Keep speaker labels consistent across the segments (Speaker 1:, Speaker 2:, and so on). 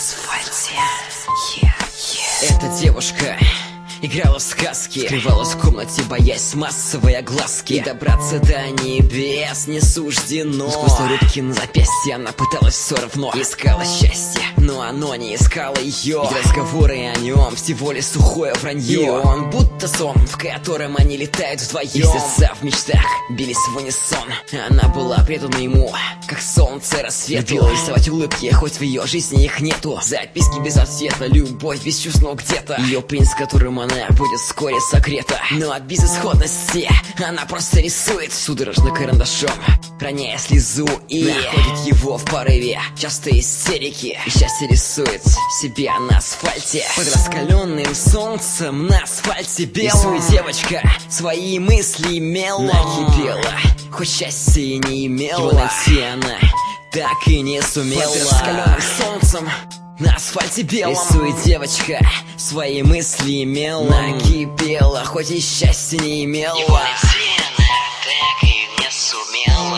Speaker 1: асфальте. Эта девушка играла в сказки, скрывалась в комнате, боясь массовой огласки. И добраться до небес не суждено. Сквозь рубки на запястье она пыталась все равно. Искала счастье, но оно не искало ее. Ведь разговоры о нем всего лишь сухое вранье. И он будто сон, в котором они летают вдвоем. И сердца в мечтах бились в унисон. Она была предана ему, как солнце рассвету. Любила рисовать улыбки, хоть в ее жизни их нету. Записки без ответа, любовь без чувств, но где-то ее принц, которым она будет вскоре согрета. Но от безысходности она просто рисует судорожно карандашом, роняя слезу, и находит его в порыве часто истерики. И счастье рисует себя на асфальте, под раскаленным солнцем на асфальте белом. Рисует девочка свои мысли мелом. Накипела, хоть счастья и не имела. Его найти она так и не сумела. Под раскаленным солнцем на асфальте белом рисует девочка свои мысли мелом. Накипела, хоть и счастья не имела.
Speaker 2: Его найти она так и не сумела.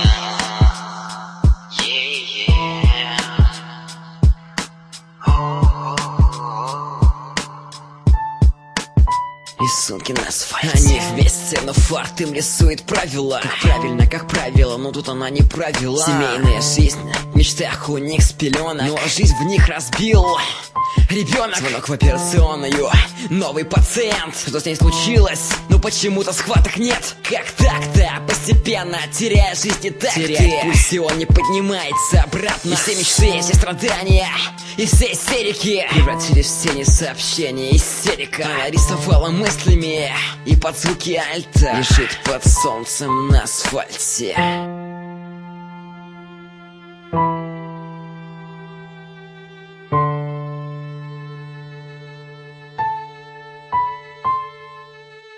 Speaker 1: Рисунки на асфальте. Они вместе, но фарт им рисует правила. Как правильно, как правило, но тут она не правила. Семейная жизнь в мечтах у них с пеленок, но жизнь в них разбил ребенок. Звонок в операционную, новый пациент. Что с ней случилось? Ну почему-то схваток нет. Как так-то? Постепенно теряя жизни так. Теряет пульс, и он не поднимается обратно. И все мечты, все страдания, и все истерики превратились в тени сообщения. Истерика. Она рисовала мыслями, и под звуки альта лежит под солнцем на асфальте.